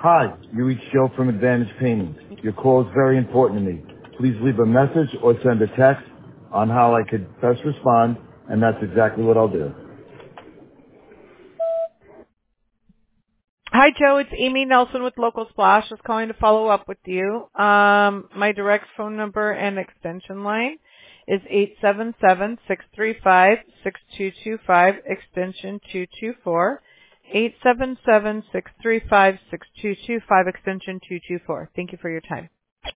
Hi, you reached Joe from Advantage Paintings. Your call is very important to me. Please leave a message or send a text on how I could best respond, and that's exactly what I'll do. Hi, Joe. It's Amy Nelson with Local Splash. Just calling to follow up with you. My direct phone number and extension line is 877-635-6225, extension 224. 877-635-6225, extension 224. Thank you for your time.